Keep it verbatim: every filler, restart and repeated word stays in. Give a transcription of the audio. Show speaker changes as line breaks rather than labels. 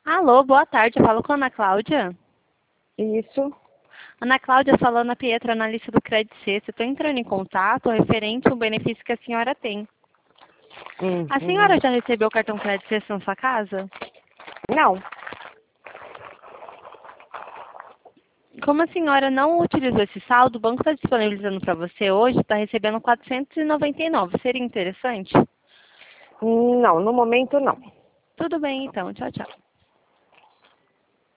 Alô, boa tarde. Eu falo com a Ana Cláudia.
Isso.
Ana Cláudia, falando a Pietra, analista do Credit Suisse. Estou entrando em contato referente ao benefício que a senhora tem.
Hum,
A
hum.
senhora já recebeu o cartão Credit Suisse na sua casa?
Não.
Como a senhora não utilizou esse saldo, o banco está disponibilizando para você hoje, está recebendo quatrocentos e noventa e nove. Seria interessante?
Não, no momento não.
Tudo bem, então. Tchau, tchau.